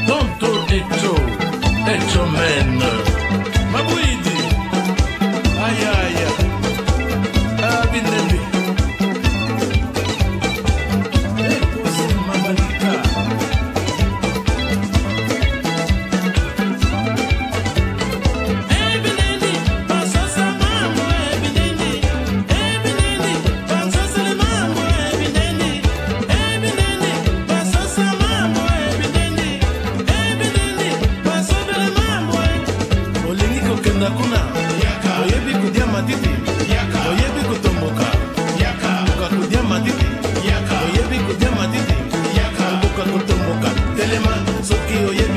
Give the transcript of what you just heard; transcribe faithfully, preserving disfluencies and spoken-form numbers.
Tonto Echo, Echo Men, Mabuidi, Aya Aya, Abinelli, Ekusi Mabalika. Ebinelli, Pasosa Mambo, Ebinelli, Ebinelli, Pasosa Mambo, Ebinelli, Ebinelli, Pasosa Mambo, Ebinelli, Ebinelli, Pasosa Mambo. Olingi kokenda kuna, oyebi kudia matiti, oyebi kutomboka, oka kudia matiti, oyebi kudia matiti, oka kutomboka, telema soki oyebi